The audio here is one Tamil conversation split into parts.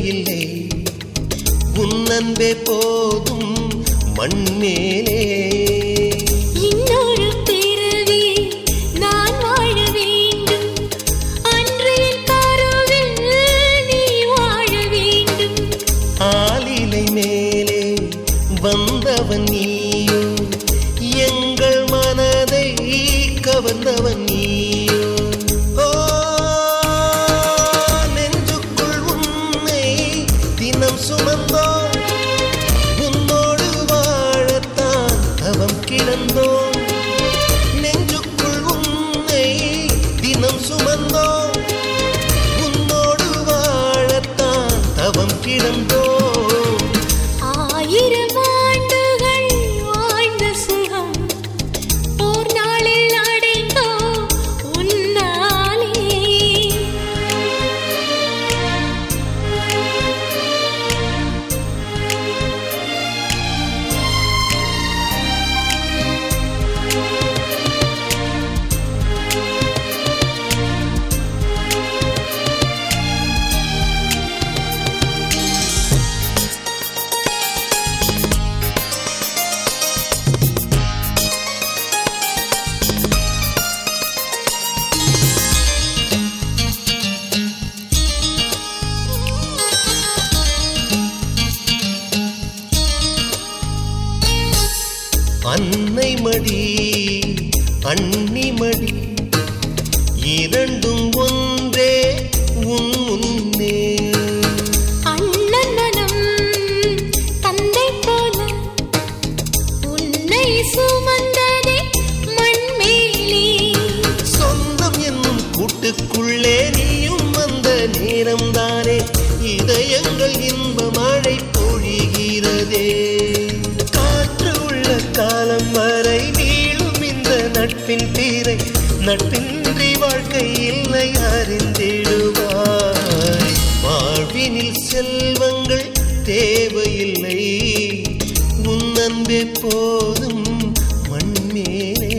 இல்லை உன் அன்பே போதும் மண்மேலே இன்னொரு பிறவி நான் வாழ வேண்டும் அன்று என் கருவில் நீ வாழ வேண்டும் ஆலிலை மேலே வந்தவன் நீயோ எங்கள் மனதை கவர்ந்தவன் நீயோ நெஞ்சுக்குள் உன்னை தினம் சுமந்தோம் உன்னோடு வாழத்தான் தவம் கிடந்தோம் நெஞ்சுக்குள் உன்னை தினம் சுமந்தோம் உன்னோடு வாழத்தான் தவம் கிடந்தோம் ஆயிரம் ஆண்டுகள் வாழ்ந்த சுகம் ஓர் நாளில் அடைந்தோம் உன்னாலே அன்னை மடி அண்ணி மடி இரண்டும் ஒன்றே உன் முன்னே அண்ணன் மனம் தந்தை போல உன்னை சுமந்ததே மண்மேலே சொந்தம் என்னும் கூட்டுக்குள்ளே நீயும் வந்த நேரம்தானே இதயங்கள் இன்ப மழை பொழிகிறதே காற்று உள்ள காலம் வரை நீளும் இந்த நட்பின் தீரை நட்பின்றி வாழ்க்கை இல்லை அறிந்திடுவாய் வாழ்வினில் செல்வங்கள் தேவையில்லை உன் அன்பே போதும் மண்மேலே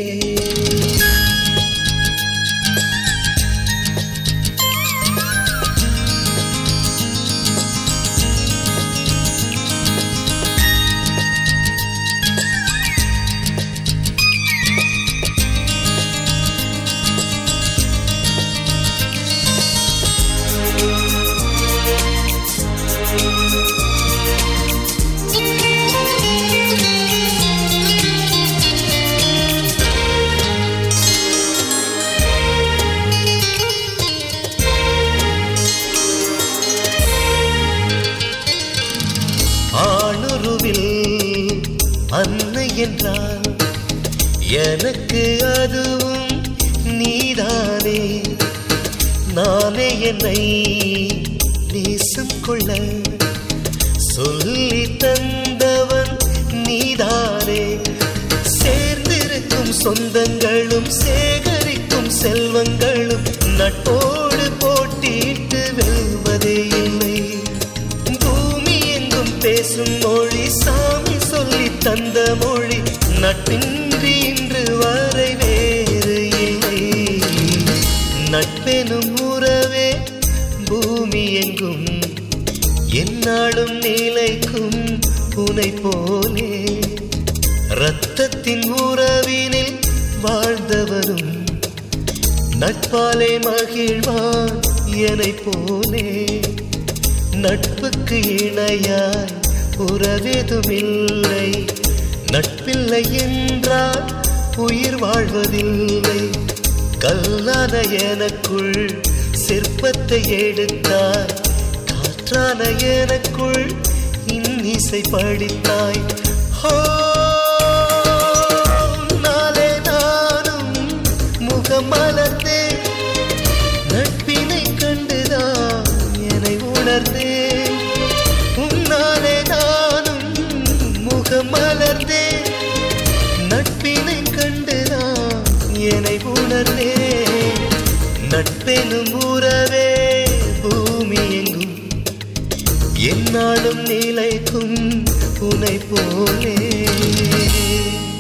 ஆணுருவில் அன்னை என்றால் எனக்கு அதுவும் நீதானே நானே என்னை நேசம் கொள்ள சொல்லி தந்தவன் நீதானே சேர்ந்திருக்கும் சொந்தங்களும் சேகரிக்கும் செல்வங்களும் நட்போடு போட்டிட்டு வெல்வதே இல்லை பூமி எங்கும் பேசும் மொழி சாமி சொல்லி தந்த மொழி நட்பின்றி இன்று வரை வேறு இல்லை நட்பெனும் உறவே பூமி எங்கும் எந்நாளும் நிலைக்கும் உனை போலே இரத்தத்தின் உறவினில் வாழ்ந்தவனும் நட்பாலே மகிழ்வான் என்னை போலே நட்புக்கு இணையாய் உறவெதுமில்லை நட்பில்லை என்றால் உயிர் வாழ்வதில்லை கல்லான எனக்குள் சிற்பத்தை எடுத்தாய் காற்றான எனக்குள் இன்னிசை படித்தாய் நாளே நானும் முகம் மலர்ந்தேன் நட்பினை கண்டுதான் என்னை உணர்ந்தேன் உன்னாலே நானும் முகம் மலர்ந்தேன் நட்பினை கண்டுதான் என்னை உணர்ந்தேன் நட்பெனும் உறவே பூமி எங்கும் எந்நாளும் நிலைக்கும் உனை போலே